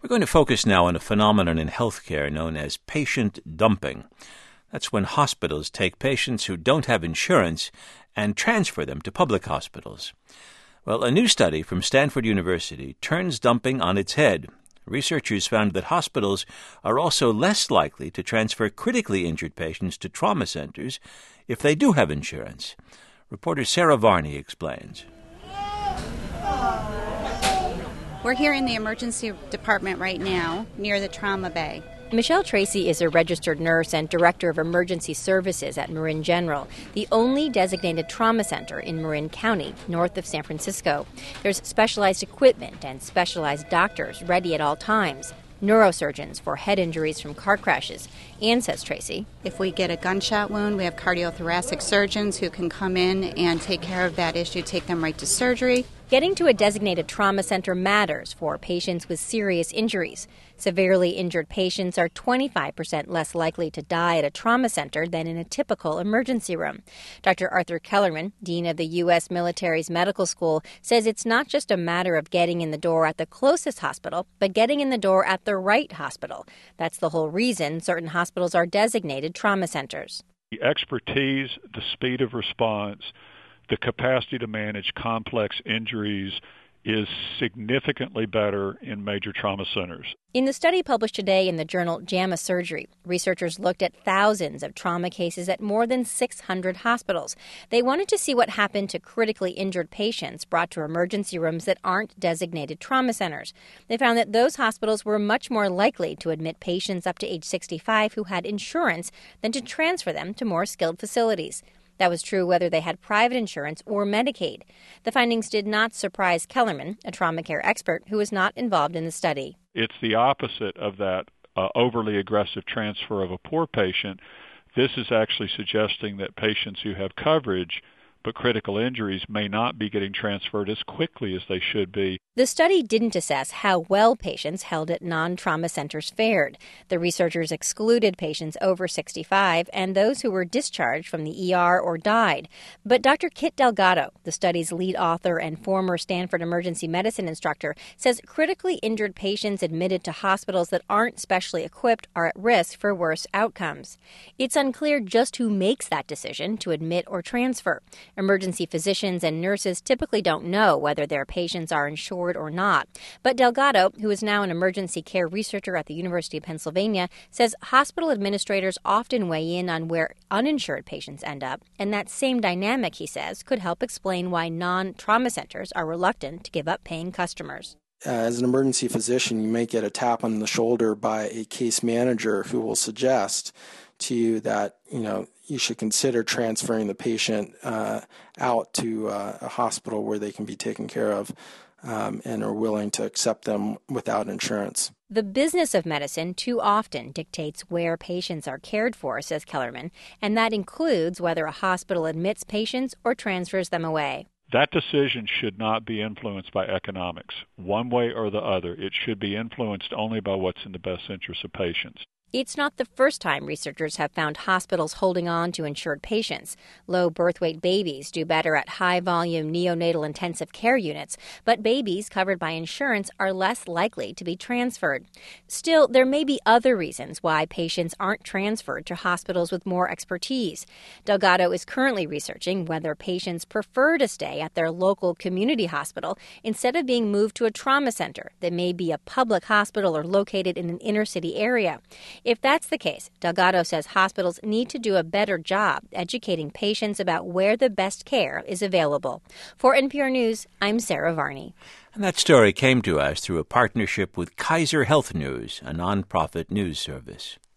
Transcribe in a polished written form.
We're going to focus now on a phenomenon in healthcare known as patient dumping. That's when hospitals take patients who don't have insurance and transfer them to public hospitals. Well, a new study from Stanford University turns dumping on its head. Researchers found that hospitals are also less likely to transfer critically injured patients to trauma centers if they do have insurance. Reporter Sarah Varney explains. We're here in the emergency department right now, near the trauma bay. Michelle Tracy is a registered nurse and director of emergency services at Marin General, the only designated trauma center in Marin County, north of San Francisco. There's specialized equipment and specialized doctors ready at all times. Neurosurgeons for head injuries from car crashes. And, says Tracy, if we get a gunshot wound, we have cardiothoracic surgeons who can come in and take care of that issue, take them right to surgery. Getting to a designated trauma center matters for patients with serious injuries. Severely injured patients are 25% less likely to die at a trauma center than in a typical emergency room. Dr. Arthur Kellerman, dean of the U.S. military's medical school, says it's not just a matter of getting in the door at the closest hospital, but getting in the door at the right hospital. That's the whole reason certain hospitals are designated trauma centers. The expertise, the speed of response, the capacity to manage complex injuries is significantly better in major trauma centers. In the study published today in the journal JAMA Surgery, researchers looked at thousands of trauma cases at more than 600 hospitals. They wanted to see what happened to critically injured patients brought to emergency rooms that aren't designated trauma centers. They found that those hospitals were much more likely to admit patients up to age 65 who had insurance than to transfer them to more skilled facilities. That was true whether they had private insurance or Medicaid. The findings did not surprise Kellerman, a trauma care expert who was not involved in the study. It's the opposite of that overly aggressive transfer of a poor patient. This is actually suggesting that patients who have coverage but critical injuries may not be getting transferred as quickly as they should be. The study didn't assess how well patients held at non-trauma centers fared. The researchers excluded patients over 65 and those who were discharged from the ER or died. But Dr. Kit Delgado, the study's lead author and former Stanford emergency medicine instructor, says critically injured patients admitted to hospitals that aren't specially equipped are at risk for worse outcomes. It's unclear just who makes that decision to admit or transfer. Emergency physicians and nurses typically don't know whether their patients are insured or not. But Delgado, who is now an emergency care researcher at the University of Pennsylvania, says hospital administrators often weigh in on where uninsured patients end up. And that same dynamic, he says, could help explain why non-trauma centers are reluctant to give up paying customers. As an emergency physician, you may get a tap on the shoulder by a case manager who will suggest to you that, you should consider transferring the patient out to a hospital where they can be taken care of and are willing to accept them without insurance. The business of medicine too often dictates where patients are cared for, says Kellerman, and that includes whether a hospital admits patients or transfers them away. That decision should not be influenced by economics, one way or the other. It should be influenced only by what's in the best interest of patients. It's not the first time researchers have found hospitals holding on to insured patients. Low birth weight babies do better at high-volume neonatal intensive care units, but babies covered by insurance are less likely to be transferred. Still, there may be other reasons why patients aren't transferred to hospitals with more expertise. Delgado is currently researching whether patients prefer to stay at their local community hospital instead of being moved to a trauma center that may be a public hospital or located in an inner-city area. If that's the case, Delgado says hospitals need to do a better job educating patients about where the best care is available. For NPR News, I'm Sarah Varney. And that story came to us through a partnership with Kaiser Health News, a nonprofit news service.